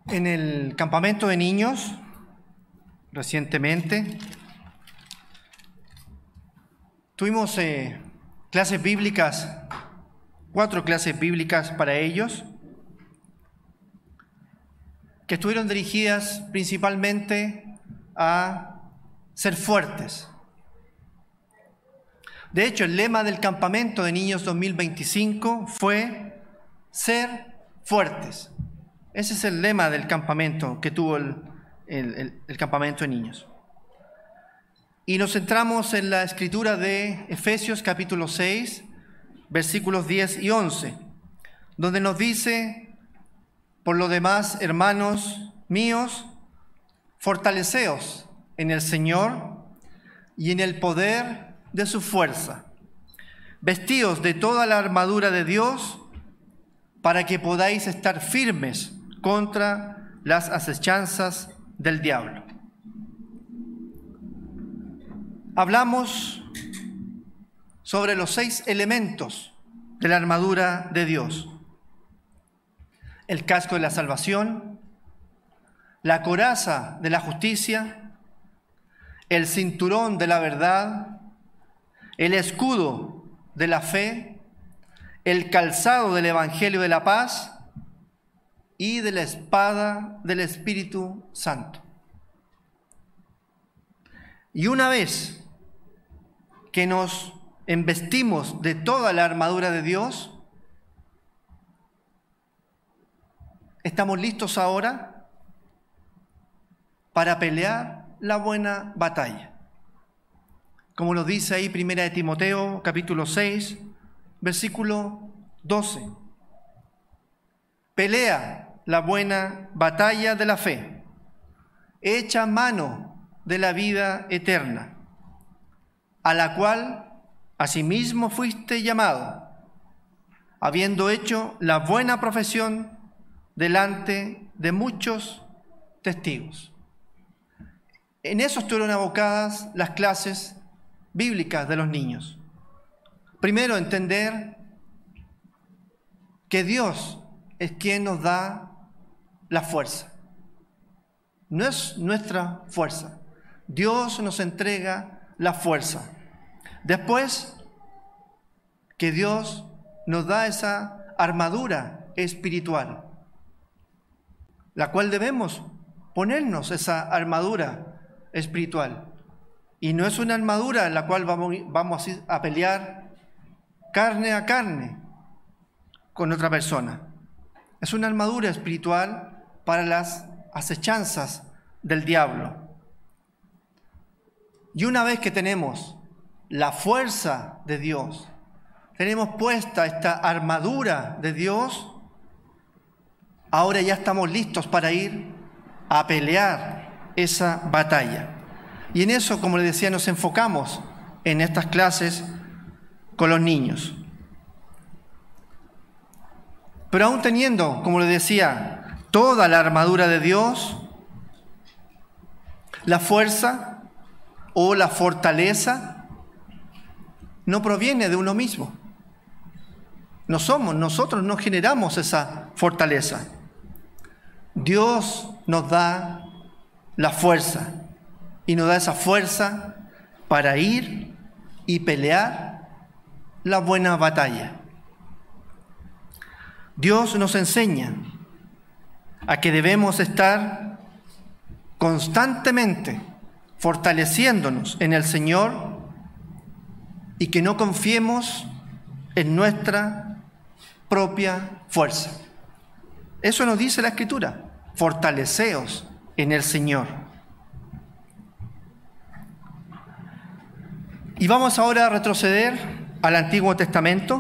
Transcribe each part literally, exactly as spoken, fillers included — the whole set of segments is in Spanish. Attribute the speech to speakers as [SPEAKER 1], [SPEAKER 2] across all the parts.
[SPEAKER 1] En el campamento de niños, recientemente, tuvimos eh, clases bíblicas, cuatro clases bíblicas para ellos, que estuvieron dirigidas principalmente a ser fuertes. De hecho, el lema del campamento de niños dos mil veinticinco fue ser fuertes. Ese es el lema del campamento que tuvo el, el, el, el campamento de niños. Y nos centramos en la escritura de Efesios capítulo seis, versículos diez y once, donde nos dice: por lo demás, hermanos míos, fortaleceos en el Señor y en el poder de su fuerza. Vestíos de toda la armadura de Dios para que podáis estar firmes contra las acechanzas del diablo. Hablamos sobre los seis elementos de la armadura de Dios: el casco de la salvación, la coraza de la justicia, el cinturón de la verdad, el escudo de la fe, el calzado del evangelio de la paz y de la espada del Espíritu Santo. Y una vez que nos embestimos de toda la armadura de Dios, estamos listos ahora para pelear la buena batalla. Como nos dice ahí Primera de Timoteo, capítulo seis, versículo doce. Pelea la buena batalla de la fe, echa mano de la vida eterna, a la cual asimismo fuiste llamado, habiendo hecho la buena profesión delante de muchos testigos. En eso estuvieron abocadas las clases bíblicas de los niños. Primero, entender que Dios es quien nos da la fuerza. No es nuestra fuerza. Dios nos entrega la fuerza. Después, que Dios nos da esa armadura espiritual, la cual debemos ponernos esa armadura espiritual. Y no es una armadura en la cual vamos, vamos a pelear carne a carne con otra persona. Es una armadura espiritual para las acechanzas del diablo. Y una vez que tenemos la fuerza de Dios, tenemos puesta esta armadura de Dios, ahora ya estamos listos para ir a pelear esa batalla. Y en eso, como les decía, nos enfocamos en estas clases con los niños. Pero aún teniendo, como les decía, toda la armadura de Dios, la fuerza o la fortaleza no proviene de uno mismo. No somos, nosotros no generamos esa fortaleza. Dios nos da la fuerza y nos da esa fuerza para ir y pelear la buena batalla. Dios nos enseña a que debemos estar constantemente fortaleciéndonos en el Señor y que no confiemos en nuestra propia fuerza. Eso nos dice la Escritura: fortaleceos en el Señor. Y vamos ahora a retroceder al Antiguo Testamento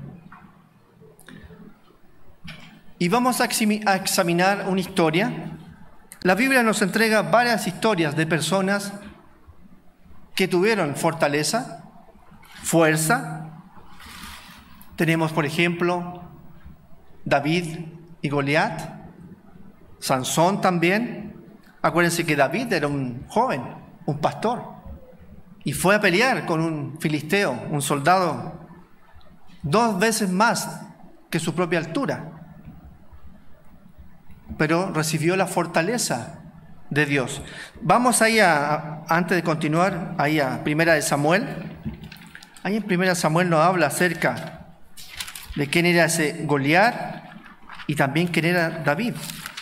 [SPEAKER 1] y vamos a examinar una historia. La Biblia nos entrega varias historias de personas que tuvieron fortaleza, fuerza. Tenemos, por ejemplo, David y Goliat, Sansón también. Acuérdense que David era un joven, un pastor, y fue a pelear con un filisteo, un soldado, dos veces más que su propia altura. pero recibió la fortaleza de Dios. Vamos ahí, a, a, antes de continuar, ahí a Primera de Samuel. Ahí en Primera de Samuel nos habla acerca de quién era ese Goliat y también quién era David.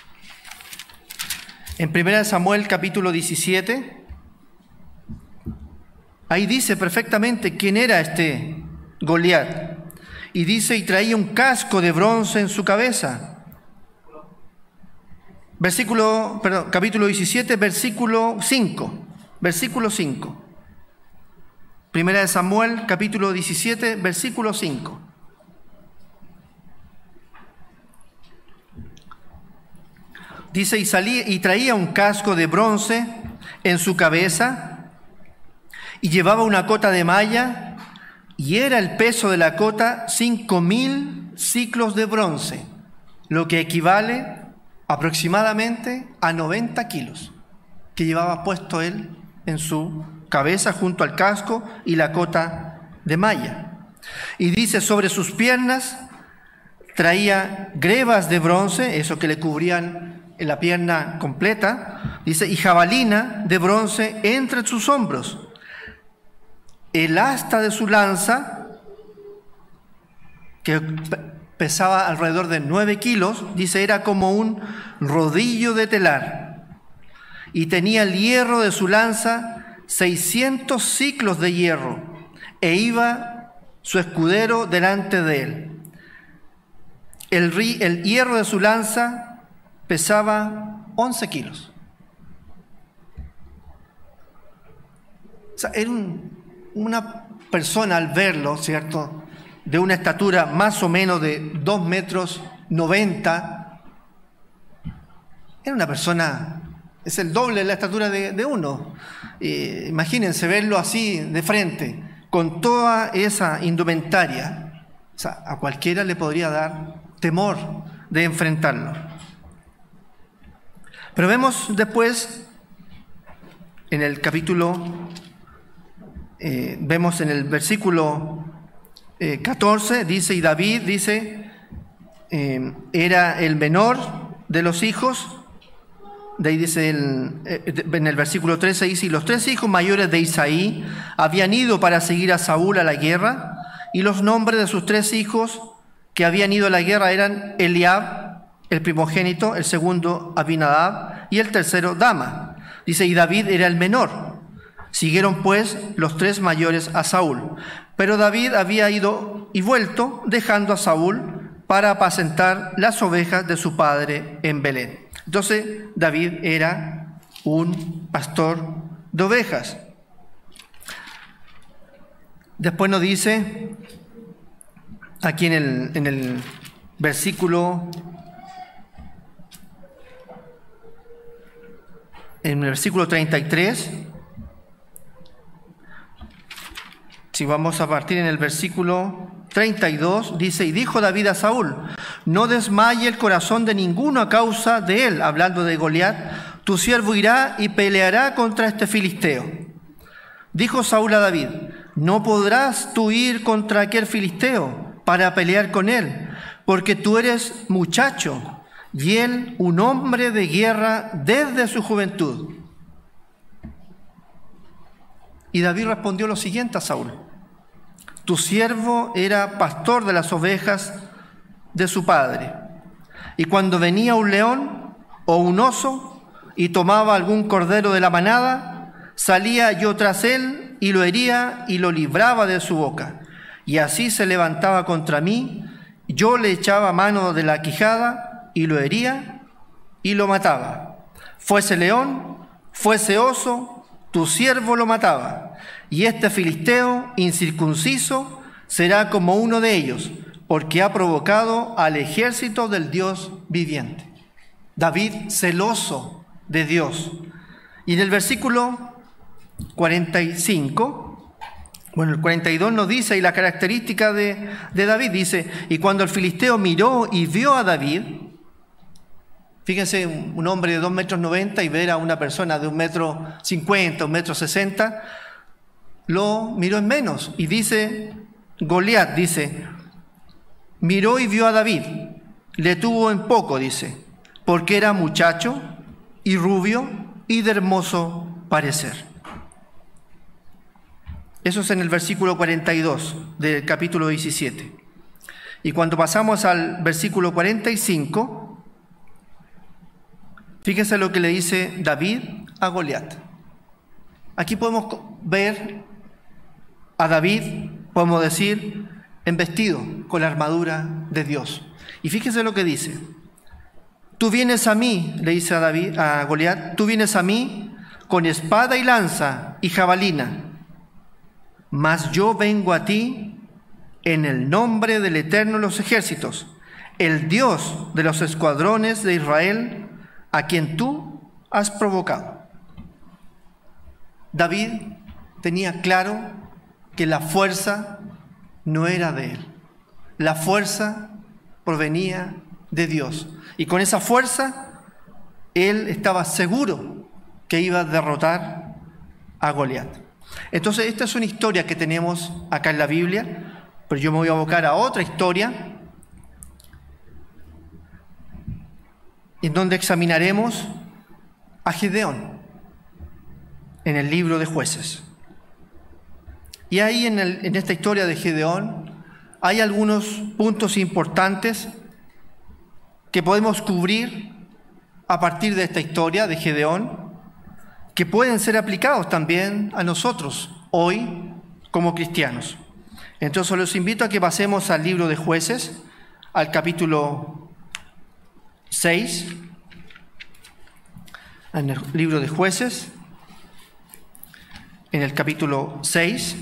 [SPEAKER 1] En Primera de Samuel capítulo diecisiete, ahí dice perfectamente quién era este Goliat. Y dice, y traía un casco de bronce en su cabeza. Versículo, perdón, capítulo diecisiete, versículo cinco. Versículo cinco. Primera de Samuel, capítulo diecisiete, versículo cinco. Dice, y salía y traía un casco de bronce en su cabeza, y llevaba una cota de malla, y era el peso de la cota cinco mil ciclos de bronce, lo que equivale aproximadamente a noventa kilos, que llevaba puesto él en su cabeza junto al casco y la cota de malla. Y dice, sobre sus piernas traía grebas de bronce, eso que le cubrían en la pierna completa, dice, y jabalina de bronce entre sus hombros. El asta de su lanza, que pesaba alrededor de nueve kilos, dice, era como un rodillo de telar. Y tenía el hierro de su lanza seiscientos ciclos de hierro, e iba su escudero delante de él. El, el hierro de su lanza pesaba once kilos. O sea, era un, una persona, al verlo, ¿cierto?, de una estatura más o menos de dos metros noventa, era una persona, es el doble de la estatura de, de uno. Eh, imagínense verlo así de frente, con toda esa indumentaria. O sea, a cualquiera le podría dar temor de enfrentarlo. Pero vemos después, en el capítulo, eh, vemos en el versículo eh, catorce, dice, y David, dice, eh, era el menor de los hijos. De ahí dice, el, eh, en el versículo trece dice, y los tres hijos mayores de Isaí habían ido para seguir a Saúl a la guerra, y los nombres de sus tres hijos que habían ido a la guerra eran Eliab, el primogénito, el segundo Abinadab, y el tercero Dama. Dice, y David era el menor. Siguieron pues los tres mayores a Saúl. Pero David había ido y vuelto, dejando a Saúl para apacentar las ovejas de su padre en Belén. Entonces, David era un pastor de ovejas. Después nos dice, aquí en el, en el versículo, en el versículo treinta y tres, si vamos a partir en el versículo treinta y dos, dice, y dijo David a Saúl, no desmaye el corazón de ninguno a causa de él, hablando de Goliat, tu siervo irá y peleará contra este filisteo. Dijo Saúl a David, no podrás tú ir contra aquel filisteo para pelear con él, porque tú eres muchacho y él un hombre de guerra desde su juventud. Y David respondió lo siguiente a Saúl, tu siervo era pastor de las ovejas de su padre, y cuando venía un león o un oso y tomaba algún cordero de la manada, salía yo tras él y lo hería y lo libraba de su boca. Y así se levantaba contra mí, yo le echaba mano de la quijada y lo hería y lo mataba. Fuese león, fuese oso, tu siervo lo mataba. Y este filisteo incircunciso será como uno de ellos, porque ha provocado al ejército del Dios viviente. David celoso de Dios. Y en el versículo cuarenta y cinco, bueno, el cuarenta y dos nos dice, y la característica de, de David, dice, y cuando el filisteo miró y vio a David, fíjense, un hombre de dos metros noventa y ver a una persona de un metro cincuenta, un metro sesenta, lo miró en menos. Y dice, Goliat, dice, miró y vio a David, le tuvo en poco, dice, porque era muchacho y rubio y de hermoso parecer. Eso es en el versículo cuarenta y dos del capítulo diecisiete. Y cuando pasamos al versículo cuarenta y cinco, fíjense lo que le dice David a Goliat. Aquí podemos ver a David, podemos decir, en vestido con la armadura de Dios. Y fíjense lo que dice. Tú vienes a mí, le dice a David, a Goliat, tú vienes a mí con espada y lanza y jabalina, mas yo vengo a ti en el nombre del Eterno de los ejércitos, el Dios de los escuadrones de Israel, a quien tú has provocado. David tenía claro que la fuerza no era de él. La fuerza provenía de Dios. Y con esa fuerza, él estaba seguro que iba a derrotar a Goliat. Entonces, esta es una historia que tenemos acá en la Biblia, pero yo me voy a abocar a otra historia, en donde examinaremos a Gedeón, en el libro de Jueces. Y ahí en, el, en esta historia de Gedeón hay algunos puntos importantes que podemos cubrir a partir de esta historia de Gedeón, que pueden ser aplicados también a nosotros hoy como cristianos. Entonces los invito a que pasemos al libro de Jueces, al capítulo seis, en el libro de Jueces, en el capítulo seis.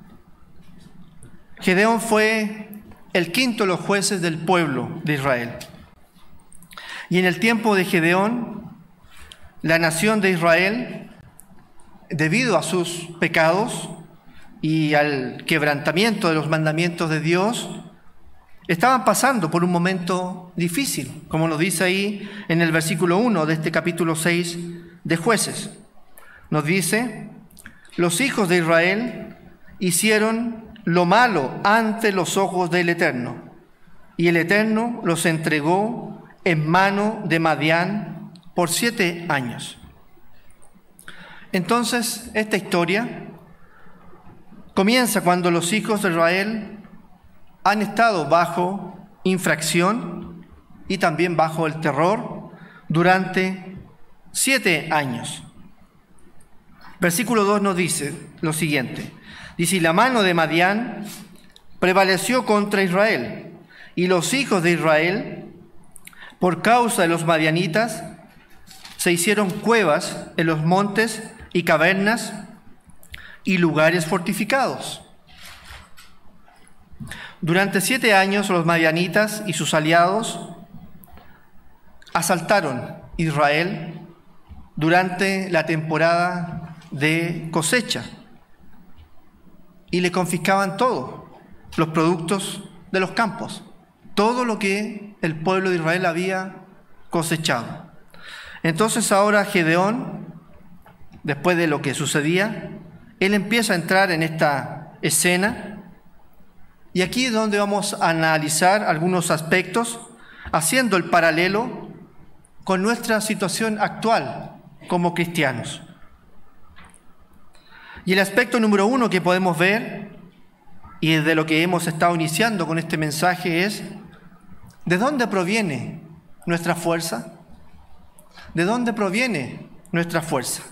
[SPEAKER 1] Gedeón fue el quinto de los jueces del pueblo de Israel. Y en el tiempo de Gedeón, la nación de Israel, debido a sus pecados y al quebrantamiento de los mandamientos de Dios, estaban pasando por un momento difícil, como nos dice ahí en el versículo uno de este capítulo seis de Jueces. Nos dice: los hijos de Israel hicieron lo malo ante los ojos del Eterno, y el Eterno los entregó en mano de Madián por siete años. Entonces, esta historia comienza cuando los hijos de Israel han estado bajo infracción y también bajo el terror durante siete años. Versículo dos nos dice lo siguiente. Dice: y la mano de Madián prevaleció contra Israel, y los hijos de Israel, por causa de los madianitas, se hicieron cuevas en los montes y cavernas y lugares fortificados. Durante siete años los madianitas y sus aliados asaltaron Israel durante la temporada de cosecha y le confiscaban todo, los productos de los campos, todo lo que el pueblo de Israel había cosechado. Entonces ahora Gedeón, después de lo que sucedía, él empieza a entrar en esta escena, y aquí es donde vamos a analizar algunos aspectos, haciendo el paralelo con nuestra situación actual como cristianos. Y el aspecto número uno que podemos ver, y es de lo que hemos estado iniciando con este mensaje, es: ¿de dónde proviene nuestra fuerza? ¿De dónde proviene nuestra fuerza?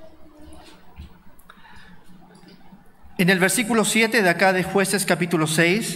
[SPEAKER 1] En el versículo siete de acá de Jueces capítulo seis,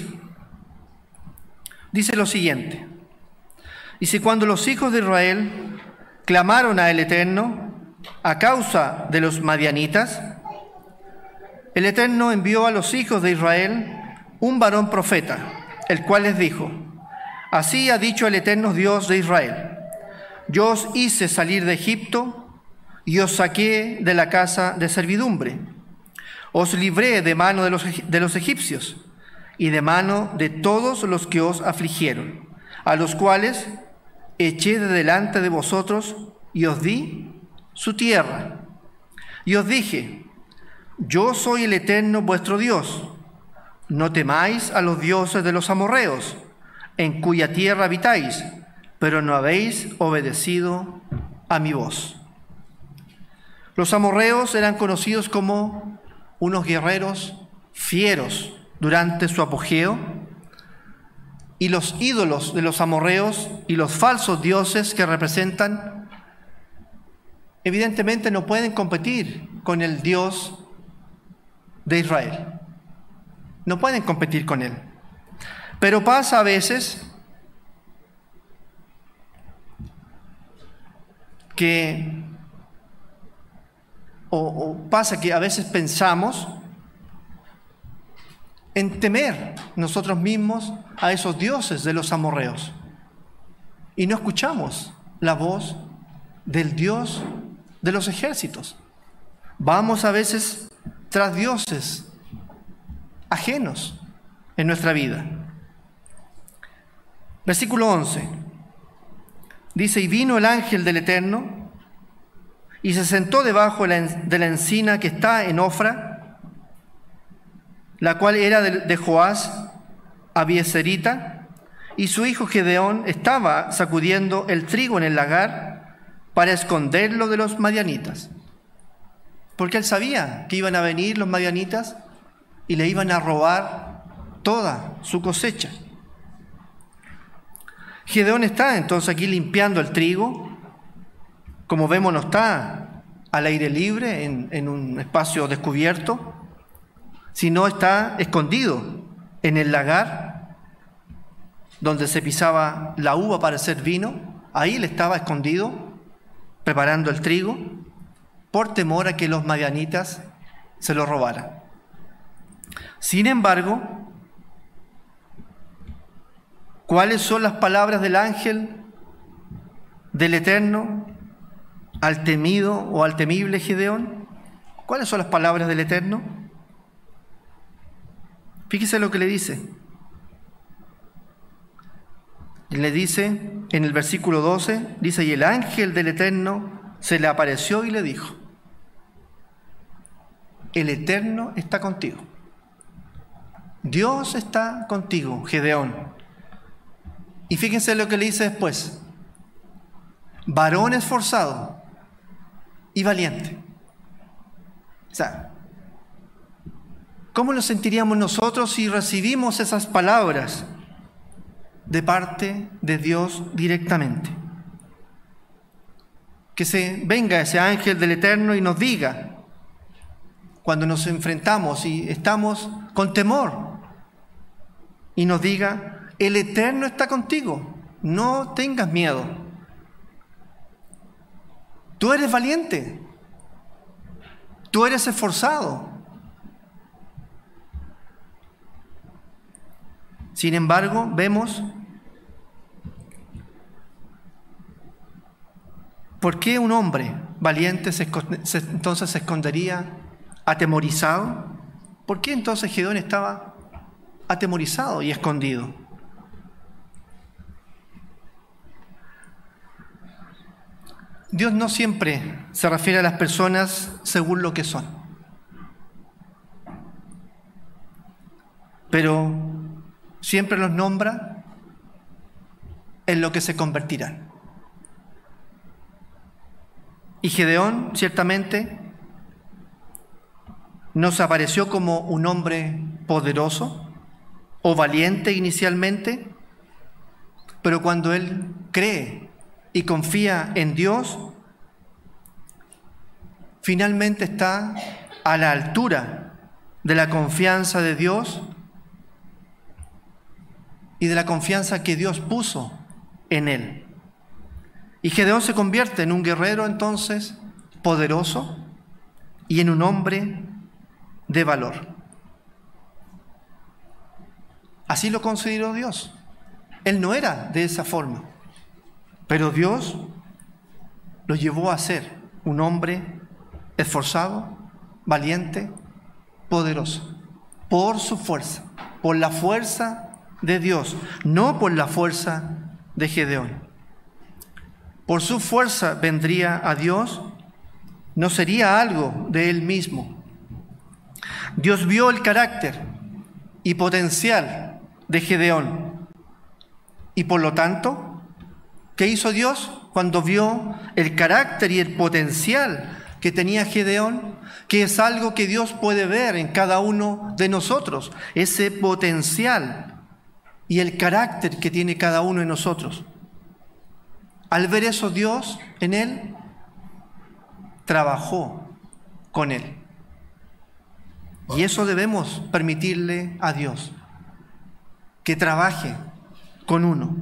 [SPEAKER 1] dice lo siguiente. Dice: cuando los hijos de Israel clamaron al Eterno a causa de los madianitas, el Eterno envió a los hijos de Israel un varón profeta, el cual les dijo: así ha dicho el Eterno Dios de Israel: yo os hice salir de Egipto y os saqué de la casa de servidumbre. Os libré de mano de los, de los egipcios y de mano de todos los que os afligieron, a los cuales eché de delante de vosotros y os di su tierra. Y os dije: yo soy el Eterno vuestro Dios. No temáis a los dioses de los amorreos, en cuya tierra habitáis, pero no habéis obedecido a mi voz. Los amorreos eran conocidos como unos guerreros fieros durante su apogeo, y los ídolos de los amorreos y los falsos dioses que representan, evidentemente no pueden competir con el Dios de Israel. No pueden competir con él. Pero pasa a veces que, o, o pasa que a veces pensamos en temer nosotros mismos a esos dioses de los amorreos y no escuchamos la voz del Dios de los ejércitos. Vamos a veces tras dioses ajenos en nuestra vida. Versículo once. Dice: y vino el ángel del Eterno y se sentó debajo de la encina que está en Ofra, la cual era de Joás Abieserita, y su hijo Gedeón estaba sacudiendo el trigo en el lagar para esconderlo de los madianitas. Porque él sabía que iban a venir los madianitas y le iban a robar toda su cosecha. Gedeón está entonces aquí limpiando el trigo. Como vemos, no está al aire libre en, en un espacio descubierto, sino está escondido en el lagar donde se pisaba la uva para hacer vino. Ahí él estaba escondido preparando el trigo por temor a que los madianitas se lo robaran. Sin embargo, ¿cuáles son las palabras del ángel del Eterno al temido o al temible Gedeón? ¿Cuáles son las palabras del Eterno? Fíjese lo que le dice. Le dice en el versículo doce, dice: y el ángel del Eterno se le apareció y le dijo: el Eterno está contigo. Dios está contigo, Gedeón. Y fíjense lo que le dice después: varón esforzado y valiente. O sea, ¿cómo nos sentiríamos nosotros si recibimos esas palabras de parte de Dios directamente? Que se venga ese ángel del Eterno y nos diga, cuando nos enfrentamos y estamos con temor, y nos diga: el Eterno está contigo, no tengas miedo. Tú eres valiente, tú eres esforzado. Sin embargo, vemos por qué un hombre valiente se, se, entonces se escondería atemorizado. ¿Por qué entonces Gedeón estaba atemorizado y escondido? Dios no siempre se refiere a las personas según lo que son, pero siempre los nombra en lo que se convertirán. Y Gedeón ciertamente nos apareció como un hombre poderoso o valiente inicialmente, pero cuando él cree y confía en Dios, finalmente está a la altura de la confianza de Dios y de la confianza que Dios puso en él. Y Gedeón se convierte en un guerrero entonces poderoso y en un hombre de valor. Así lo consideró Dios. Él no era de esa forma, pero Dios lo llevó a ser un hombre esforzado, valiente, poderoso, por su fuerza, por la fuerza de Dios, no por la fuerza de Gedeón. Por su fuerza vendría a Dios, no sería algo de él mismo. Dios vio el carácter y potencial de Gedeón y por lo tanto ¿Qué hizo Dios cuando vio el carácter y el potencial que tenía Gedeón? Que es algo que Dios puede ver en cada uno de nosotros, ese potencial y el carácter que tiene cada uno de nosotros. Al ver eso, Dios en él trabajó con él. Y eso debemos permitirle a Dios, que trabaje con uno.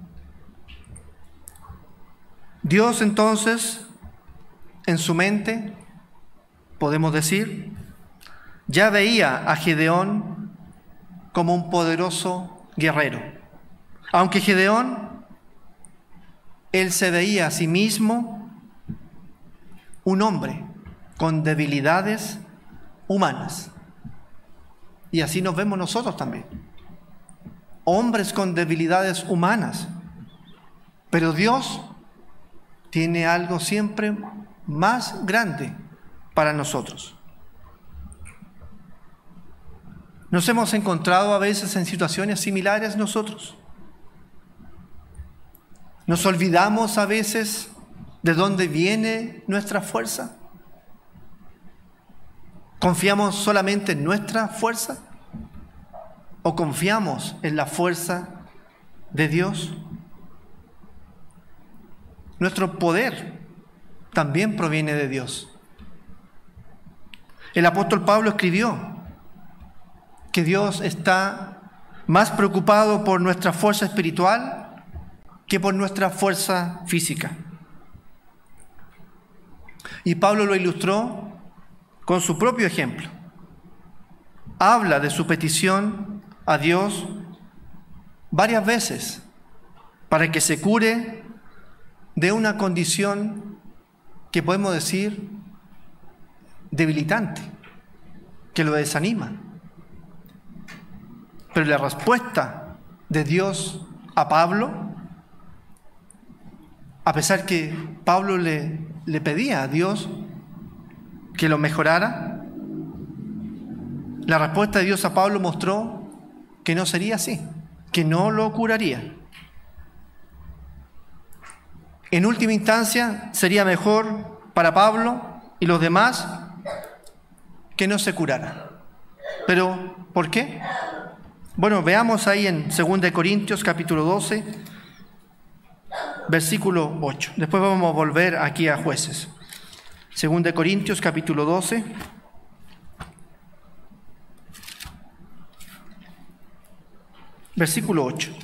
[SPEAKER 1] Dios entonces, en su mente, podemos decir, ya veía a Gedeón como un poderoso guerrero. Aunque Gedeón, él se veía a sí mismo un hombre con debilidades humanas. Y así nos vemos nosotros también. Hombres con debilidades humanas. Pero Dios tiene algo siempre más grande para nosotros. Nos hemos encontrado a veces en situaciones similares nosotros. Nos olvidamos a veces de dónde viene nuestra fuerza. ¿Confiamos solamente en nuestra fuerza? ¿O confiamos en la fuerza de Dios? Nuestro poder también proviene de Dios. El apóstol Pablo escribió que Dios está más preocupado por nuestra fuerza espiritual que por nuestra fuerza física. Y Pablo lo ilustró con su propio ejemplo. Habla de su petición a Dios varias veces para que se cure de una condición que podemos decir debilitante, que lo desanima. Pero la respuesta de Dios a Pablo, a pesar que Pablo le, le pedía a Dios que lo mejorara, la respuesta de Dios a Pablo mostró que no sería así, que no lo curaría. En última instancia, sería mejor para Pablo y los demás que no se curara. ¿Pero por qué? Bueno, veamos ahí en segunda de Corintios capítulo doce, versículo ocho. Después vamos a volver aquí a Jueces. segunda de Corintios capítulo doce, versículo ocho.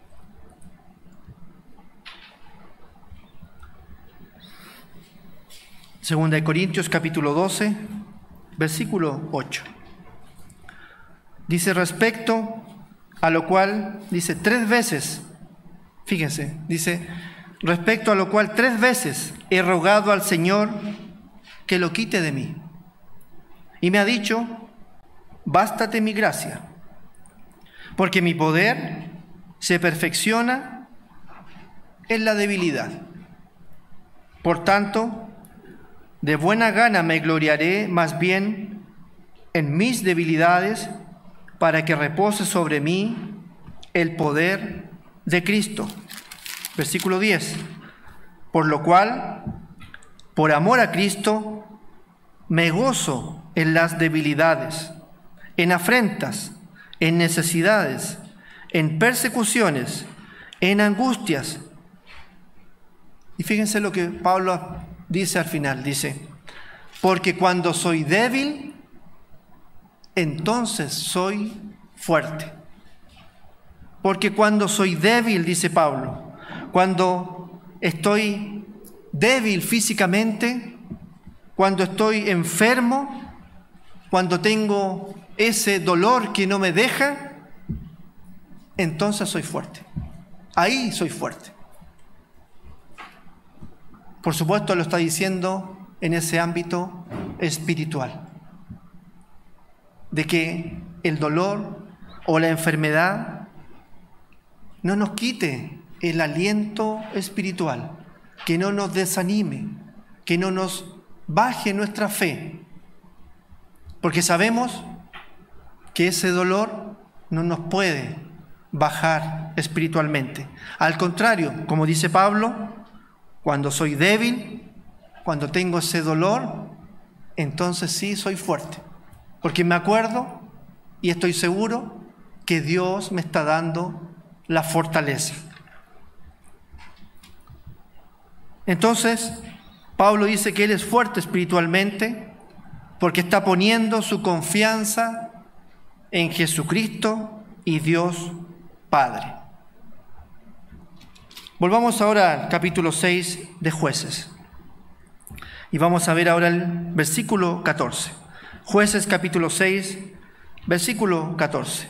[SPEAKER 1] Segunda de Corintios capítulo doce, versículo ocho. Dice respecto a lo cual, dice tres veces, fíjense, dice, respecto a lo cual tres veces he rogado al Señor que lo quite de mí. Y me ha dicho, bástate mi gracia, porque mi poder se perfecciona en la debilidad. Por tanto, de buena gana me gloriaré más bien en mis debilidades, para que repose sobre mí el poder de Cristo. Versículo diez. Por lo cual, por amor a Cristo, me gozo en las debilidades, en afrentas, en necesidades, en persecuciones, en angustias. Y fíjense lo que Pablo dice al final, dice, porque cuando soy débil, entonces soy fuerte. Porque cuando soy débil, dice Pablo, cuando estoy débil físicamente, cuando estoy enfermo, cuando tengo ese dolor que no me deja, entonces soy fuerte. Ahí soy fuerte. Por supuesto, lo está diciendo en ese ámbito espiritual, de que el dolor o la enfermedad no nos quite el aliento espiritual, que no nos desanime, que no nos baje nuestra fe, porque sabemos que ese dolor no nos puede bajar espiritualmente. Al contrario, como dice Pablo, cuando soy débil, cuando tengo ese dolor, entonces sí soy fuerte. Porque me acuerdo y estoy seguro que Dios me está dando la fortaleza. Entonces, Pablo dice que él es fuerte espiritualmente porque está poniendo su confianza en Jesucristo y Dios Padre. Volvamos ahora al capítulo seis de Jueces. Y vamos a ver ahora el versículo catorce. Jueces capítulo seis, versículo catorce.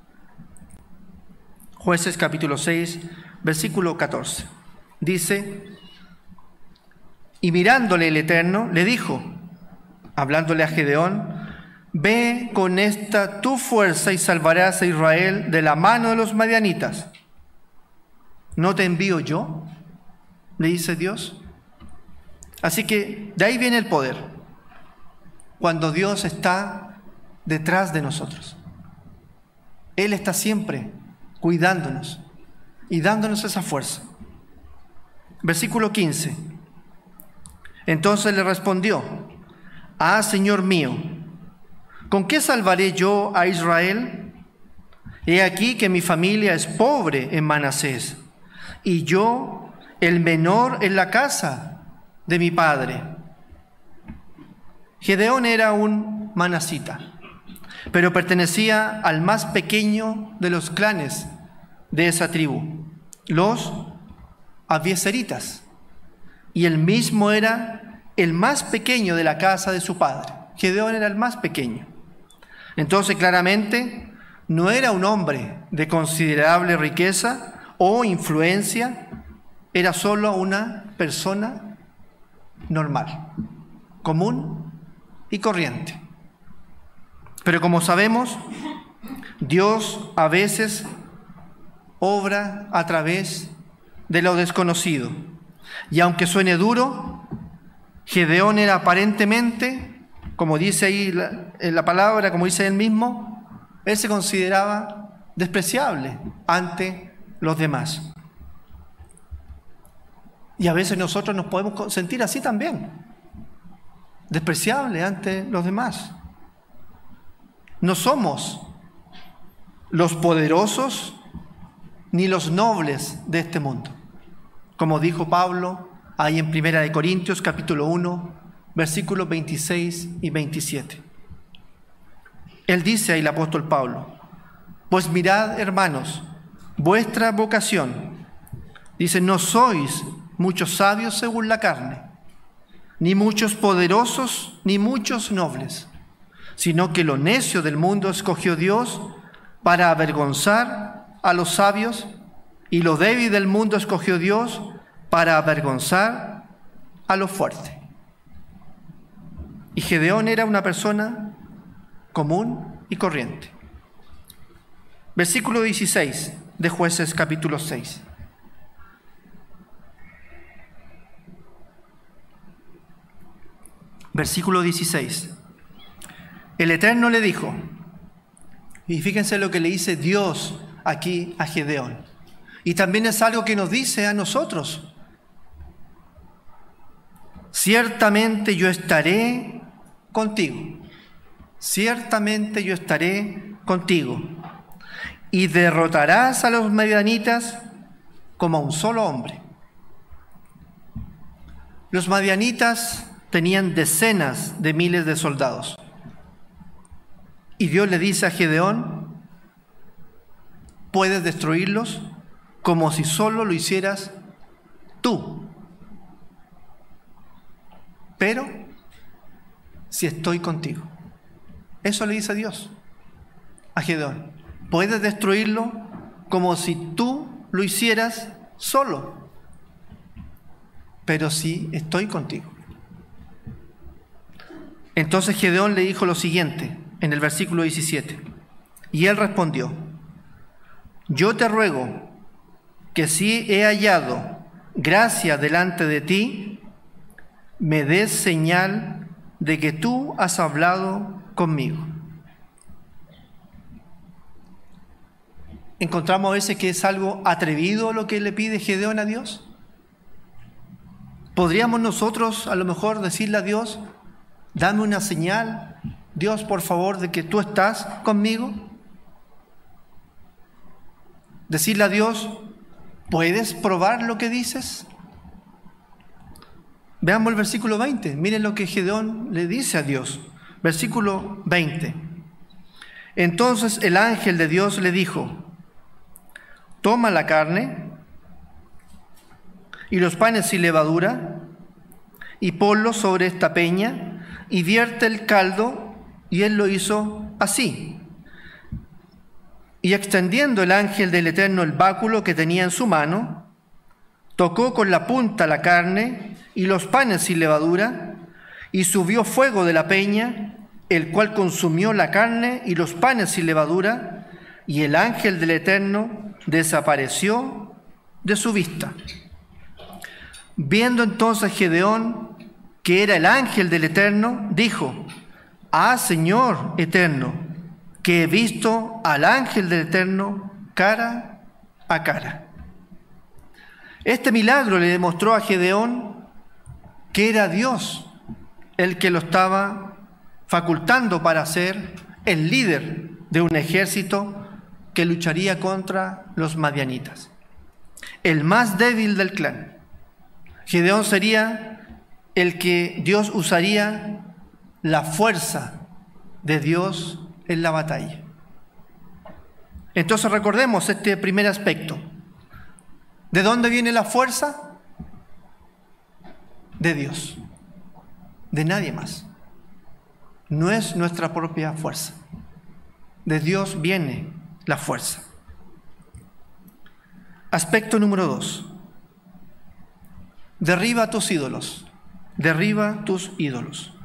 [SPEAKER 1] Jueces capítulo seis, versículo catorce. Dice: y mirándole el Eterno, le dijo, hablándole a Gedeón: ve con esta tu fuerza y salvarás a Israel de la mano de los madianitas. ¿No te envío yo?, le dice Dios. Así que de ahí viene el poder, cuando Dios está detrás de nosotros. Él está siempre cuidándonos y dándonos esa fuerza. Versículo quince. Entonces le respondió: ah, Señor mío, ¿con qué salvaré yo a Israel? He aquí que mi familia es pobre en Manasés, y yo el menor en la casa de mi padre. Gedeón era un manasita, pero pertenecía al más pequeño de los clanes de esa tribu, los abieseritas, y él mismo era el más pequeño de la casa de su padre. Gedeón era el más pequeño. Entonces, claramente, no era un hombre de considerable riqueza o influencia, era solo una persona normal, común y corriente. Pero como sabemos, Dios a veces obra a través de lo desconocido. Y aunque suene duro, Gedeón era aparentemente, como dice ahí la, en la palabra, como dice él mismo, él se consideraba despreciable ante los demás. Y a veces nosotros nos podemos sentir así también, despreciable ante los demás. No somos los poderosos ni los nobles de este mundo, como dijo Pablo ahí en Primera de Corintios capítulo uno, versículos veintiséis y veintisiete. Él dice ahí, el apóstol Pablo: pues mirad, hermanos, vuestra vocación. Dice: no sois muchos sabios según la carne, ni muchos poderosos, ni muchos nobles, sino que lo necio del mundo escogió Dios para avergonzar a los sabios, y lo débil del mundo escogió Dios para avergonzar a los fuertes. Y Gedeón era una persona común y corriente. Versículo dieciséis de Jueces capítulo seis. Versículo dieciséis. El Eterno le dijo, y fíjense lo que le dice Dios aquí a Gedeón, y también es algo que nos dice a nosotros: ciertamente yo estaré contigo, ciertamente yo estaré contigo, y derrotarás a los madianitas como a un solo hombre. Los madianitas tenían decenas de miles de soldados. Y Dios le dice a Gedeón: puedes destruirlos como si solo lo hicieras tú. Pero si estoy contigo. Eso le dice Dios a Gedeón. Puedes destruirlo como si tú lo hicieras solo. Pero si estoy contigo. Entonces Gedeón le dijo lo siguiente en el versículo diecisiete. Y él respondió: yo te ruego que si he hallado gracia delante de ti, me des señal de que tú has hablado conmigo. encontramos a veces que es algo atrevido lo que le pide Gedeón a Dios. ¿Podríamos nosotros a lo mejor decirle a Dios, dame una señal, Dios, por favor, de que tú estás conmigo? Decirle a Dios, ¿puedes probar lo que dices? Veamos el versículo veinte. Miren lo que Gedeón le dice a Dios. Versículo veinte. Entonces el ángel de Dios le dijo, toma la carne y los panes sin levadura y ponlos sobre esta peña y vierte el caldo. Y él lo hizo así. Y extendiendo el ángel del Eterno el báculo que tenía en su mano, tocó con la punta la carne y los panes sin levadura, y subió fuego de la peña, el cual consumió la carne y los panes sin levadura, y el ángel del Eterno desapareció de su vista. Viendo entonces Gedeón que era el ángel del Eterno, dijo, ah, Señor Eterno, que he visto al ángel del Eterno cara a cara. Este milagro le demostró a Gedeón que era Dios el que lo estaba facultando para ser el líder de un ejército que lucharía contra los madianitas, el más débil del clan. Gedeón sería el que Dios usaría la fuerza de Dios en la batalla. Entonces recordemos este primer aspecto. ¿De dónde viene la fuerza? De Dios, de nadie más. No es nuestra propia fuerza. De Dios viene la fuerza. Aspecto número dos. Derriba tus ídolos. Derriba tus ídolos.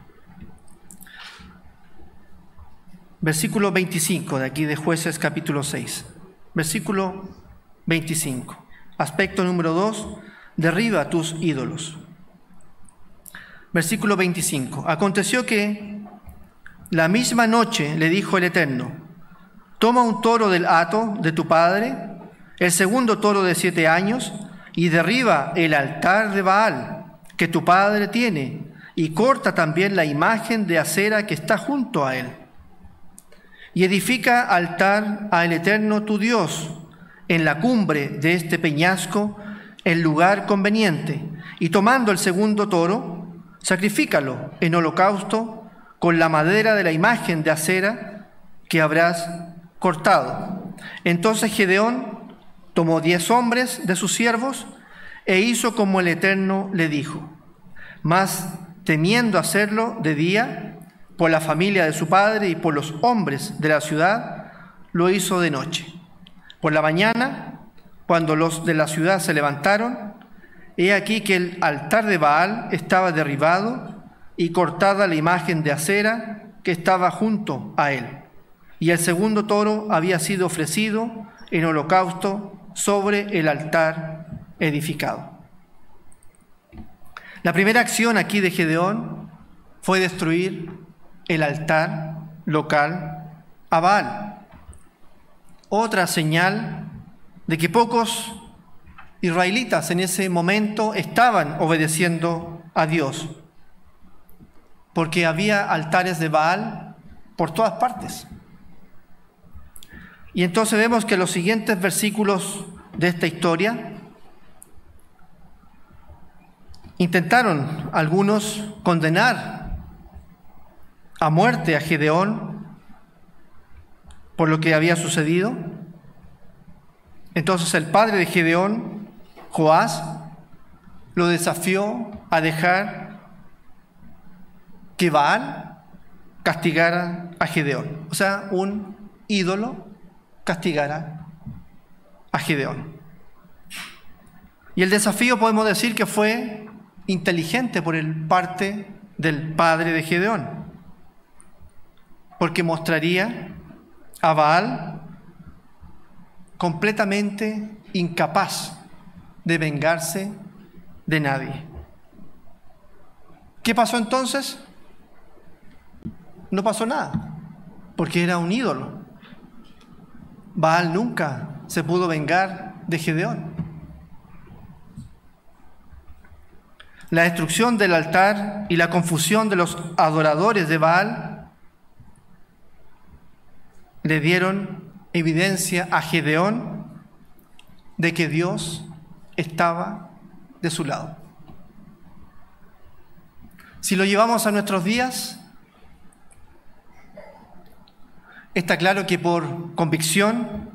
[SPEAKER 1] Versículo veinticinco de aquí de Jueces capítulo seis. Versículo veinticinco. Aspecto número dos. Derriba tus ídolos. Versículo veinticinco. Aconteció que la misma noche le dijo el Eterno, toma un toro del hato de tu padre, el segundo toro de siete años, y derriba el altar de Baal que tu padre tiene, y corta también la imagen de acera que está junto a él. Y edifica altar al Eterno tu Dios en la cumbre de este peñasco, en lugar conveniente, y tomando el segundo toro, sacrifícalo en holocausto con la madera de la imagen de acera que habrás cortado. Entonces Gedeón tomó diez hombres de sus siervos e hizo como el Eterno le dijo. Mas temiendo hacerlo de día, por la familia de su padre y por los hombres de la ciudad, lo hizo de noche. Por la mañana, cuando los de la ciudad se levantaron, he aquí que el altar de Baal estaba derribado y cortada la imagen de acera que estaba junto a él. Y el segundo toro había sido ofrecido en holocausto sobre el altar edificado. La primera acción aquí de Gedeón fue destruir el altar local a Baal. Otra señal de que pocos israelitas en ese momento estaban obedeciendo a Dios, porque había altares de Baal por todas partes. Y entonces vemos que los siguientes versículos de esta historia intentaron algunos condenar a muerte a Gedeón por lo que había sucedido. Entonces el padre de Gedeón, Joás, lo desafió a dejar que Baal castigara a Gedeón. O sea, un ídolo castigara a Gedeón. Y el desafío podemos decir que fue inteligente por el parte del padre de Gedeón, porque mostraría a Baal completamente incapaz de vengarse de nadie. ¿Qué pasó entonces? No pasó nada, porque era un ídolo. Baal nunca se pudo vengar de Gedeón. La destrucción del altar y la confusión de los adoradores de Baal le dieron evidencia a Gedeón de que Dios estaba de su lado. Si lo llevamos a nuestros días, está claro que por convicción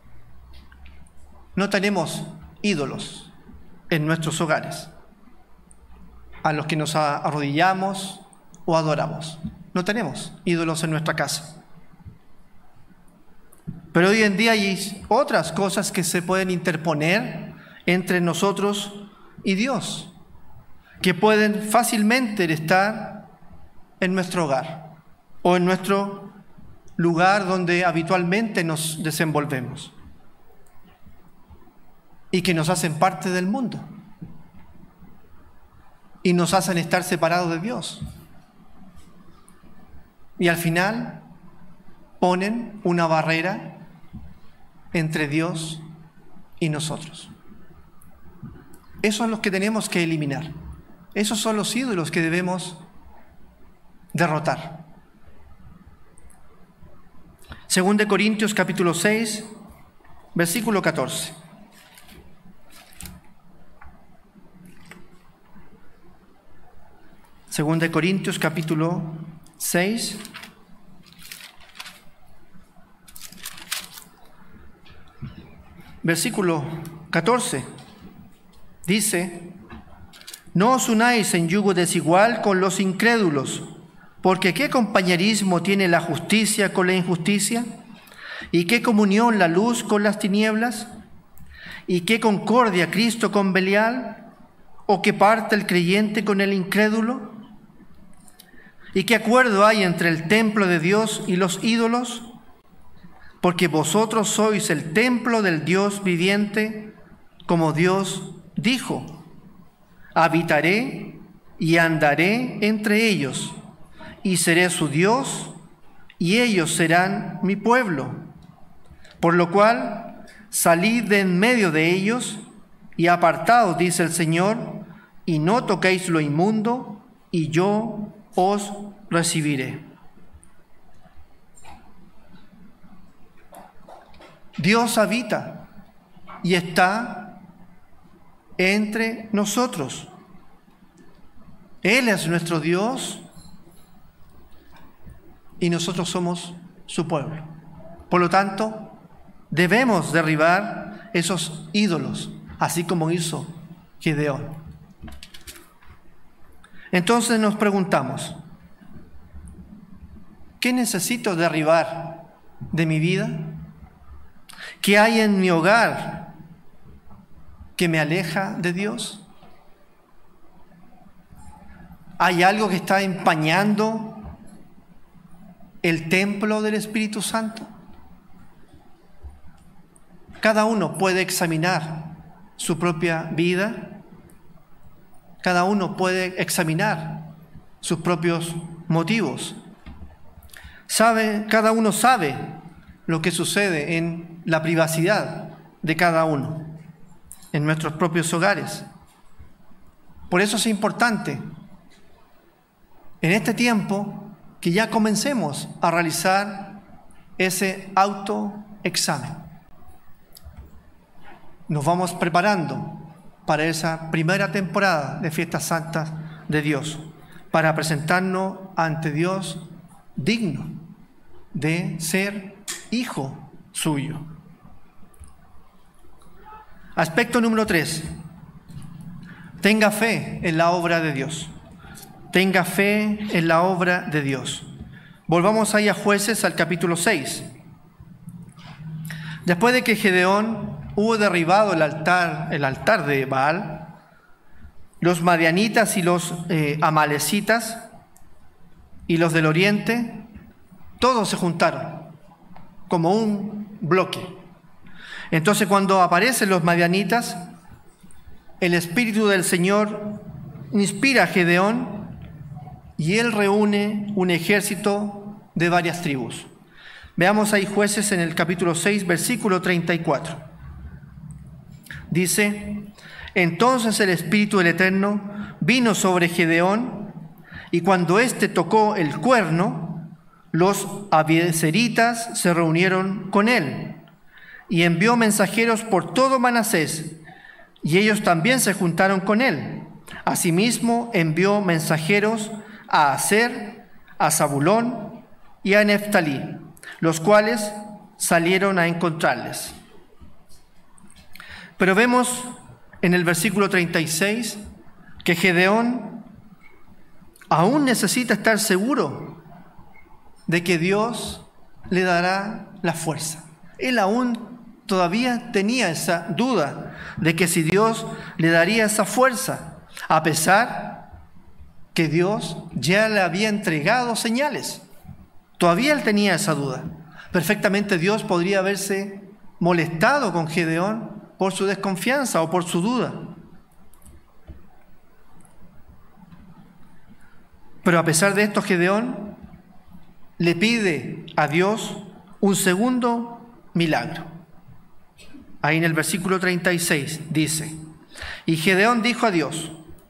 [SPEAKER 1] no tenemos ídolos en nuestros hogares a los que nos arrodillamos o adoramos. No tenemos ídolos en nuestra casa. Pero hoy en día hay otras cosas que se pueden interponer entre nosotros y Dios, que pueden fácilmente estar en nuestro hogar o en nuestro lugar donde habitualmente nos desenvolvemos y que nos hacen parte del mundo y nos hacen estar separados de Dios. Y al final ponen una barrera entre Dios y nosotros. Esos son los que tenemos que eliminar. Esos son los ídolos que debemos derrotar. Según de Corintios capítulo seis, versículo catorce. Según de Corintios capítulo seis, versículo catorce, dice: no os unáis en yugo desigual con los incrédulos, porque ¿qué compañerismo tiene la justicia con la injusticia? ¿Y qué comunión la luz con las tinieblas? ¿Y qué concordia Cristo con Belial? ¿O qué parte el creyente con el incrédulo? ¿Y qué acuerdo hay entre el templo de Dios y los ídolos? Porque vosotros sois el templo del Dios viviente, como Dios dijo: habitaré y andaré entre ellos, y seré su Dios, y ellos serán mi pueblo. Por lo cual, salid de en medio de ellos, y apartaos, dice el Señor, y no toquéis lo inmundo, y yo os recibiré. Dios habita y está entre nosotros. Él es nuestro Dios y nosotros somos su pueblo. Por lo tanto, debemos derribar esos ídolos, así como hizo Gedeón. Entonces nos preguntamos: ¿qué necesito derribar de mi vida? ¿Qué hay en mi hogar que me aleja de Dios? ¿Hay algo que está empañando el templo del Espíritu Santo? Cada uno puede examinar su propia vida. Cada uno puede examinar sus propios motivos. Sabe, cada uno sabe lo que sucede en la privacidad de cada uno, en nuestros propios hogares. Por eso es importante en este tiempo que ya comencemos a realizar ese autoexamen. Nos vamos preparando para esa primera temporada de Fiestas Santas de Dios, para presentarnos ante Dios digno de ser hijo suyo. Aspecto número tres. Tenga fe en la obra de Dios. Tenga fe en la obra de Dios. Volvamos ahí a Jueces, al capítulo seis. Después de que Gedeón hubo derribado el altar, el altar de Baal, los madianitas y los eh, amalecitas y los del oriente, todos se juntaron como un bloque. Entonces, cuando aparecen los madianitas, el Espíritu del Señor inspira a Gedeón y él reúne un ejército de varias tribus. Veamos ahí Jueces en el capítulo seis, versículo treinta y cuatro. Dice: entonces el Espíritu del Eterno vino sobre Gedeón, y cuando éste tocó el cuerno, los abiezeritas se reunieron con él, y envió mensajeros por todo Manasés, y ellos también se juntaron con él. Asimismo envió mensajeros a Aser, a Zabulón y a Neftalí, los cuales salieron a encontrarles. Pero vemos en el versículo treinta y seis que Gedeón aún necesita estar seguro de que Dios le dará la fuerza. Él aún todavía tenía esa duda de que si Dios le daría esa fuerza, a pesar que Dios ya le había entregado señales. Todavía él tenía esa duda. Perfectamente Dios podría haberse molestado con Gedeón por su desconfianza o por su duda. Pero a pesar de esto, Gedeón le pide a Dios un segundo milagro. Ahí en el versículo treinta y seis dice: y Gedeón dijo a Dios: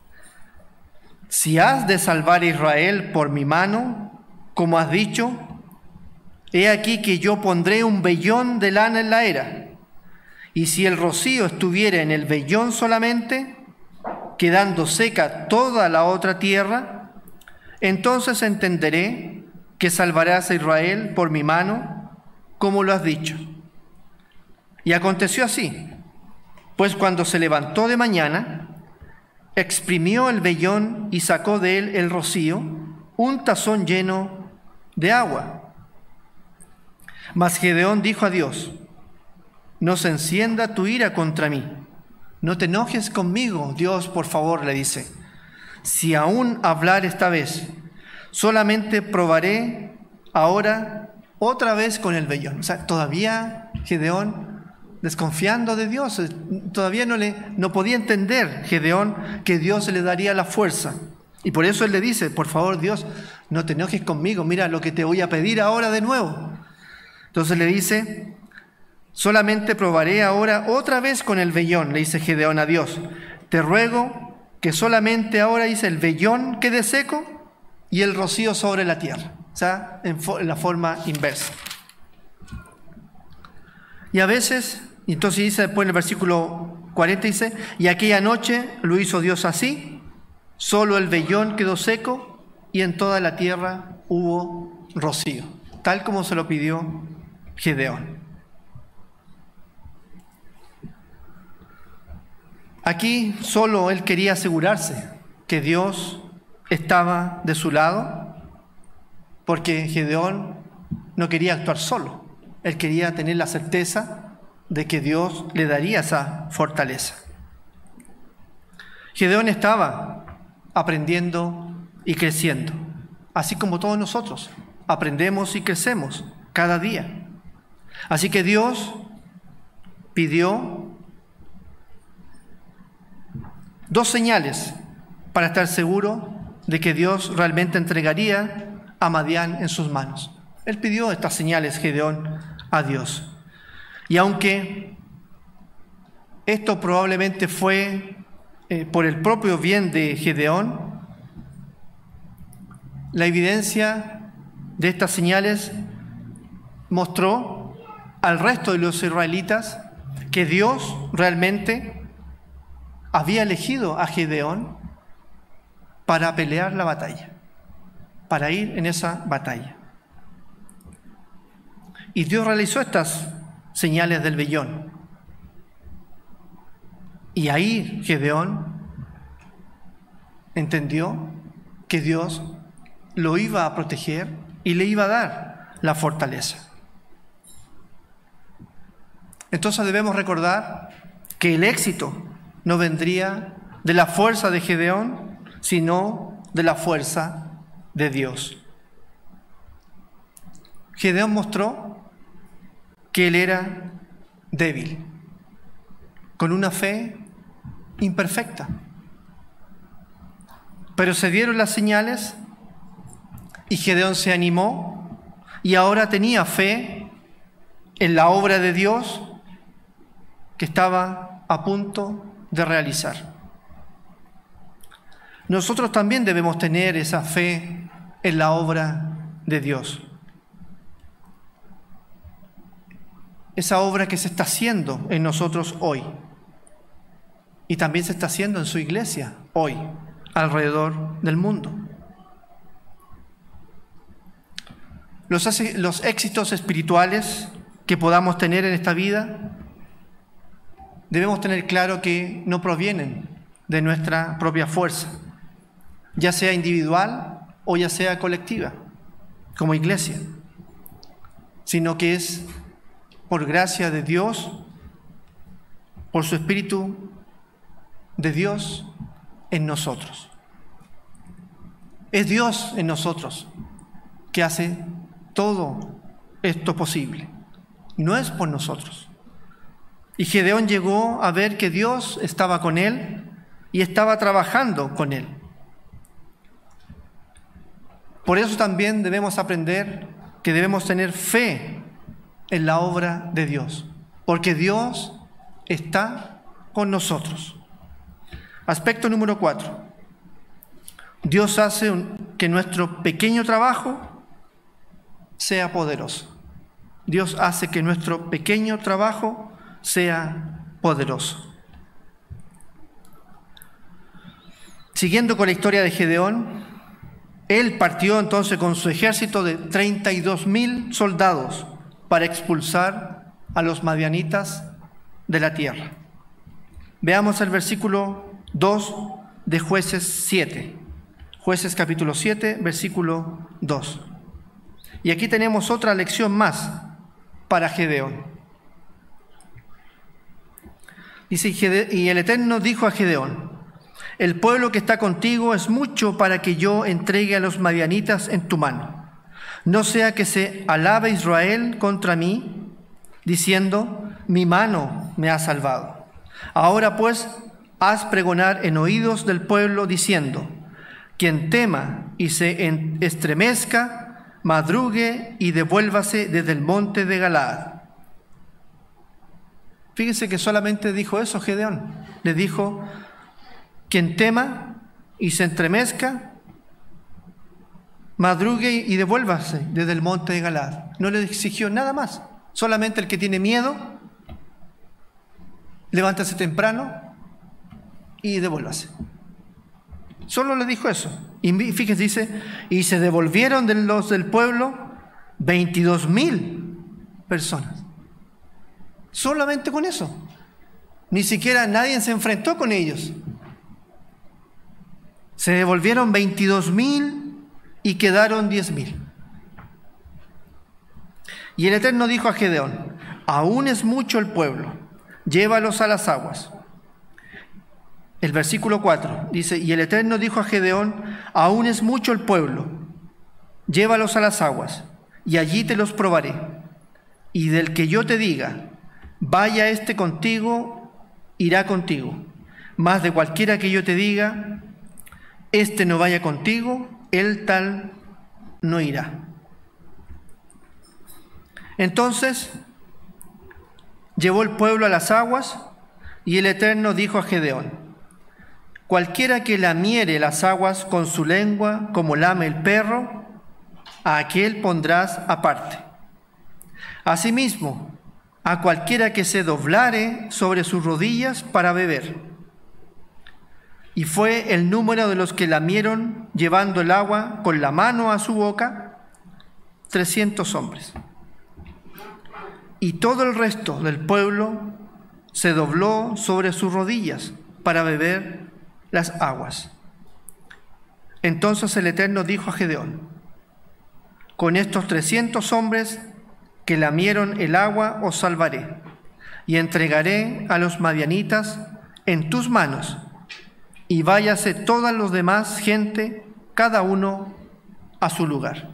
[SPEAKER 1] si has de salvar a Israel por mi mano, como has dicho, he aquí que yo pondré un vellón de lana en la era, y si el rocío estuviera en el vellón solamente, quedando seca toda la otra tierra, entonces entenderé que salvarás a Israel por mi mano, como lo has dicho. Y aconteció así, pues cuando se levantó de mañana, exprimió el vellón y sacó de él el rocío, un tazón lleno de agua. Mas Gedeón dijo a Dios: no se encienda tu ira contra mí, no te enojes conmigo, Dios, por favor, le dice. Si aún hablar esta vez, solamente probaré ahora otra vez con el vellón. O sea, todavía Gedeón desconfiando de Dios, todavía no, le, no podía entender Gedeón que Dios le daría la fuerza. Y por eso él le dice: por favor, Dios, no te enojes conmigo, mira lo que te voy a pedir ahora de nuevo. Entonces le dice: solamente probaré ahora otra vez con el vellón, le dice Gedeón a Dios. Te ruego que solamente ahora, dice, el vellón quede seco y el rocío sobre la tierra. O sea, en, fo- en la forma inversa. Y a veces, entonces dice después en el versículo cuarenta, dice: y aquella noche lo hizo Dios así, solo el vellón quedó seco y en toda la tierra hubo rocío, tal como se lo pidió Gedeón. Aquí solo él quería asegurarse que Dios estaba de su lado, porque Gedeón no quería actuar solo. Él quería tener la certeza de que Dios le daría esa fortaleza. Gedeón estaba aprendiendo y creciendo, así como todos nosotros aprendemos y crecemos cada día. Así que Dios pidió dos señales para estar seguro de que Dios realmente entregaría a Madián en sus manos. Él pidió estas señales, Gedeón, a Dios. Y aunque esto probablemente fue eh, por el propio bien de Gedeón, la evidencia de estas señales mostró al resto de los israelitas que Dios realmente había elegido a Gedeón para pelear la batalla, para ir en esa batalla. Y Dios realizó estas señales del vellón. Y ahí Gedeón entendió que Dios lo iba a proteger y le iba a dar la fortaleza. Entonces debemos recordar que el éxito no vendría de la fuerza de Gedeón, sino de la fuerza de Dios. Gedeón mostró que él era débil, con una fe imperfecta. Pero se dieron las señales y Gedeón se animó y ahora tenía fe en la obra de Dios que estaba a punto de realizar. Nosotros también debemos tener esa fe en la obra de Dios. Esa obra que se está haciendo en nosotros hoy. Y también se está haciendo en su iglesia hoy, alrededor del mundo. Los, los éxitos espirituales que podamos tener en esta vida, debemos tener claro que no provienen de nuestra propia fuerza, ya sea individual o ya sea colectiva, como iglesia, sino que es por gracia de Dios, por su Espíritu de Dios en nosotros. Es Dios en nosotros que hace todo esto posible. No es por nosotros. Y Gedeón llegó a ver que Dios estaba con él y estaba trabajando con él. Por eso también debemos aprender que debemos tener fe en la obra de Dios, porque Dios está con nosotros. Aspecto número cuatro. Dios hace un, que nuestro pequeño trabajo sea poderoso. Dios hace que nuestro pequeño trabajo sea poderoso. Siguiendo con la historia de Gedeón, él partió entonces con su ejército de treinta y dos mil soldados para expulsar a los madianitas de la tierra. Veamos el versículo dos de Jueces siete. Jueces capítulo siete, versículo dos. Y aquí tenemos otra lección más para Gedeón. Dice, y el Eterno dijo a Gedeón: el pueblo que está contigo es mucho para que yo entregue a los madianitas en tu mano. No sea que se alabe Israel contra mí, diciendo: mi mano me ha salvado. Ahora pues, haz pregonar en oídos del pueblo, diciendo: quien tema y se estremezca, madrugue y devuélvase desde el monte de Galaad. Fíjense que solamente dijo eso Gedeón. Le dijo: quien tema y se estremezca, madrugue y devuélvase desde el monte de Galaad. No le exigió nada más. Solamente el que tiene miedo, levántase temprano y devuélvase. Solo le dijo eso. Y fíjense, dice, y se devolvieron de los del pueblo veintidós mil personas. Solamente con eso. Ni siquiera nadie se enfrentó con ellos. Se devolvieron veintidós mil y quedaron diez mil. Y el Eterno dijo a Gedeón: aún es mucho el pueblo, llévalos a las aguas. El versículo cuatro dice: y el Eterno dijo a Gedeón: aún es mucho el pueblo, llévalos a las aguas, y allí te los probaré. Y del que yo te diga: vaya este contigo, irá contigo. Mas de cualquiera que yo te diga: este no vaya contigo, él tal no irá. Entonces llevó el pueblo a las aguas, y el Eterno dijo a Gedeón: cualquiera que lamiere las aguas con su lengua como lame el perro, a aquel pondrás aparte. Asimismo, a cualquiera que se doblare sobre sus rodillas para beber. Y fue el número de los que lamieron llevando el agua con la mano a su boca, trescientos hombres. Y todo el resto del pueblo se dobló sobre sus rodillas para beber las aguas. Entonces el Eterno dijo a Gedeón: con estos trescientos hombres que lamieron el agua os salvaré, y entregaré a los madianitas en tus manos, y váyase toda los demás gente, cada uno a su lugar.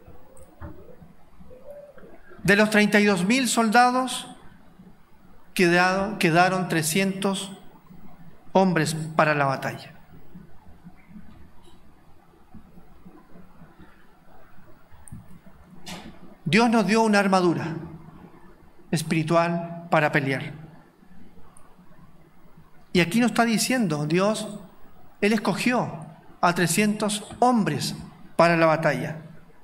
[SPEAKER 1] De los treinta y dos mil soldados, quedaron, quedaron trescientos hombres para la batalla. Dios nos dio una armadura espiritual para pelear. Y aquí nos está diciendo Dios, Él escogió a trescientos hombres para la batalla.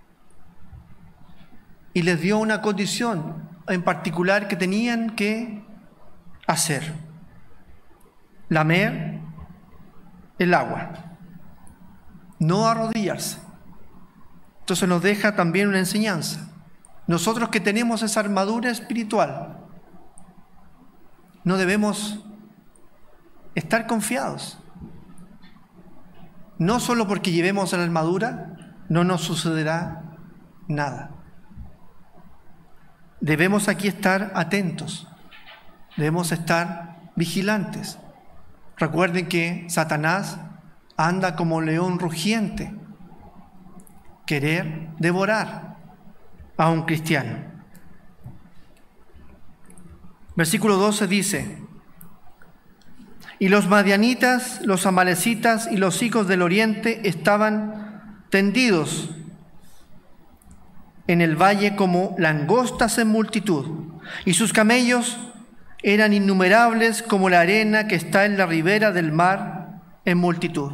[SPEAKER 1] Y les dio una condición en particular que tenían que hacer: lamer el agua, no arrodillarse. Entonces nos deja también una enseñanza. Nosotros que tenemos esa armadura espiritual, no debemos estar confiados. No solo porque llevemos la armadura, no nos sucederá nada. Debemos aquí estar atentos, debemos estar vigilantes. Recuerden que Satanás anda como león rugiente, querer devorar a un cristiano. Versículo doce dice: y los madianitas, los amalecitas y los hijos del oriente estaban tendidos en el valle como langostas en multitud, y sus camellos eran innumerables como la arena que está en la ribera del mar en multitud.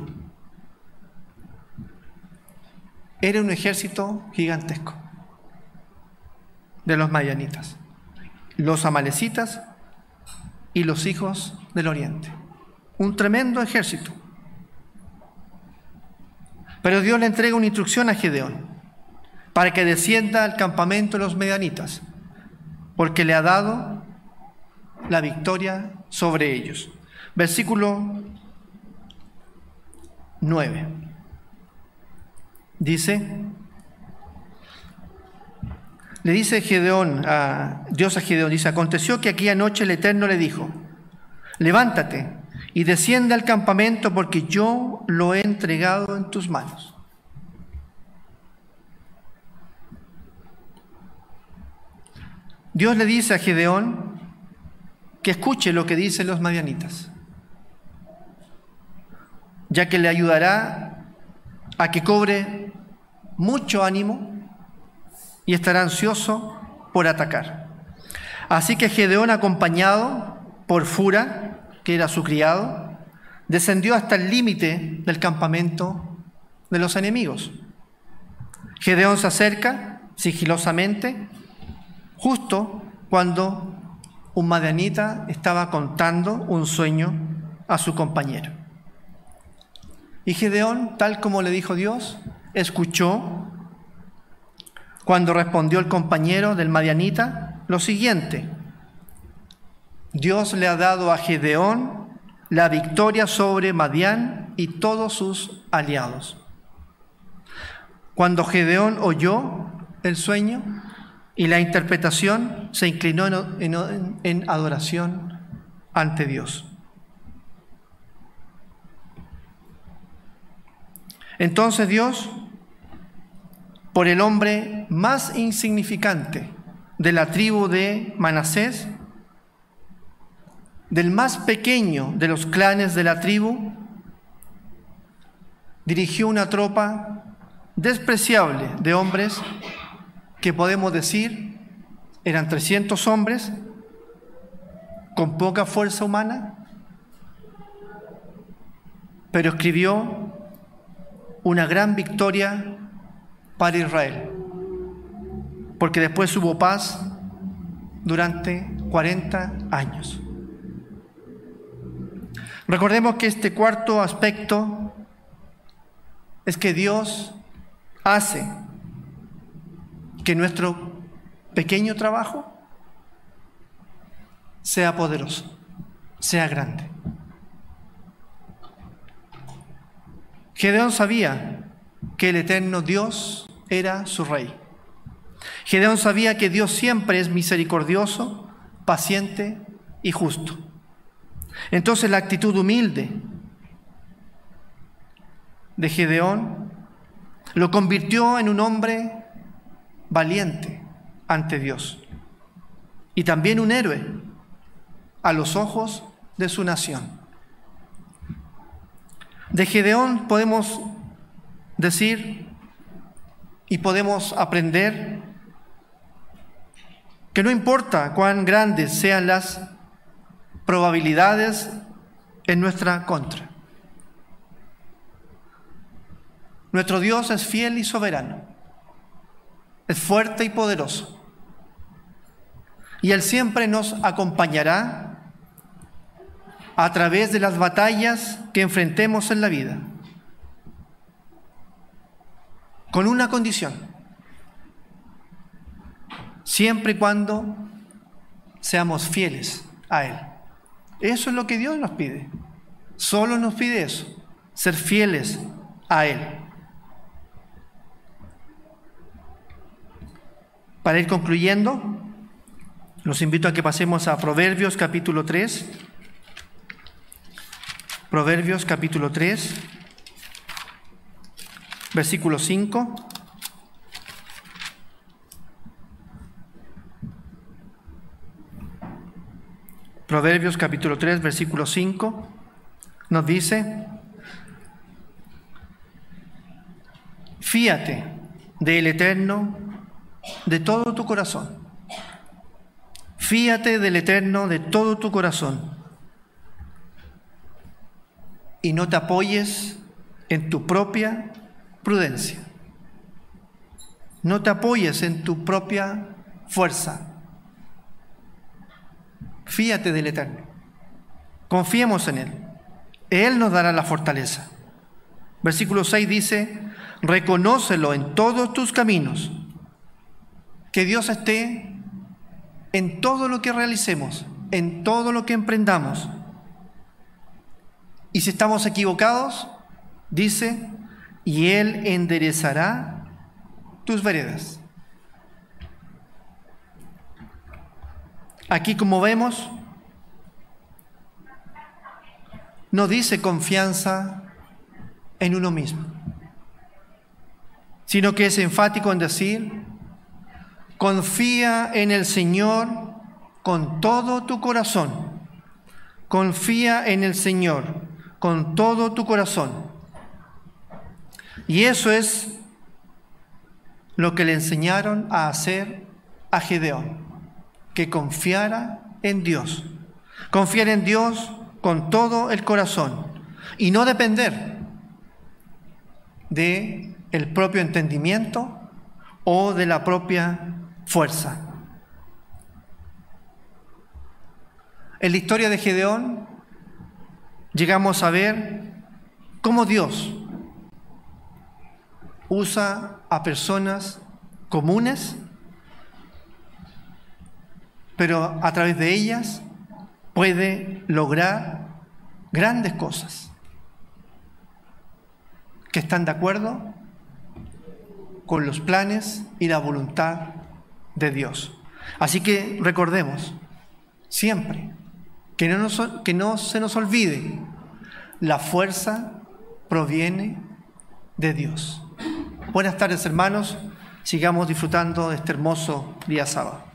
[SPEAKER 1] Era un ejército gigantesco de los madianitas, los amalecitas y los hijos del oriente. Un tremendo ejército. Pero Dios le entrega una instrucción a Gedeón para que descienda al campamento de los madianitas, porque le ha dado la victoria sobre ellos. Versículo nueve. Dice, le dice Gedeón, a Dios a Gedeón, dice: aconteció que aquella noche el Eterno le dijo: levántate y desciende al campamento, porque yo lo he entregado en tus manos. Dios le dice a Gedeón que escuche lo que dicen los madianitas, ya que le ayudará a que cobre mucho ánimo y estará ansioso por atacar. Así que Gedeón, acompañado por Fura, que era su criado, descendió hasta el límite del campamento de los enemigos. Gedeón se acerca sigilosamente, justo cuando un madianita estaba contando un sueño a su compañero. Y Gedeón, tal como le dijo Dios, escuchó cuando respondió el compañero del madianita lo siguiente: Dios le ha dado a Gedeón la victoria sobre Madián y todos sus aliados. Cuando Gedeón oyó el sueño y la interpretación, se inclinó en, en, en adoración ante Dios. Entonces Dios, por el hombre más insignificante de la tribu de Manasés, del más pequeño de los clanes de la tribu, dirigió una tropa despreciable de hombres que podemos decir eran trescientos hombres con poca fuerza humana, pero escribió una gran victoria para Israel, porque después hubo paz durante cuarenta años. Recordemos que este cuarto aspecto es que Dios hace que nuestro pequeño trabajo sea poderoso, sea grande. Gedeón sabía que el eterno Dios era su rey. Gedeón sabía que Dios siempre es misericordioso, paciente y justo. Entonces la actitud humilde de Gedeón lo convirtió en un hombre valiente ante Dios y también un héroe a los ojos de su nación. De Gedeón podemos decir y podemos aprender que no importa cuán grandes sean las probabilidades en nuestra contra. Nuestro Dios es fiel y soberano, es fuerte y poderoso, y Él siempre nos acompañará a través de las batallas que enfrentemos en la vida, con una condición: siempre y cuando seamos fieles a Él. Eso es lo que Dios nos pide. Solo nos pide eso, ser fieles a Él. Para ir concluyendo, los invito a que pasemos a Proverbios capítulo tres. Proverbios capítulo tres, versículo cinco. Proverbios capítulo tres, versículo cinco, nos dice: fíate del Eterno de todo tu corazón. Fíate del Eterno de todo tu corazón. Y no te apoyes en tu propia prudencia. No te apoyes en tu propia fuerza. Fíate del Eterno. Confiemos en Él. Él nos dará la fortaleza. Versículo seis dice: reconócelo en todos tus caminos. Que Dios esté en todo lo que realicemos, en todo lo que emprendamos. Y si estamos equivocados, dice, y Él enderezará tus veredas. Aquí, como vemos, no dice confianza en uno mismo, sino que es enfático en decir: confía en el Señor con todo tu corazón. Confía en el Señor con todo tu corazón. Y eso es lo que le enseñaron a hacer a Gedeón, que confiara en Dios. Confiar en Dios con todo el corazón y no depender de el propio entendimiento o de la propia fuerza. En la historia de Gedeón llegamos a ver cómo Dios usa a personas comunes, pero a través de ellas puede lograr grandes cosas que están de acuerdo con los planes y la voluntad de Dios. Así que recordemos siempre que no, nos, que no se nos olvide: la fuerza proviene de Dios. Buenas tardes, hermanos. Sigamos disfrutando de este hermoso día sábado.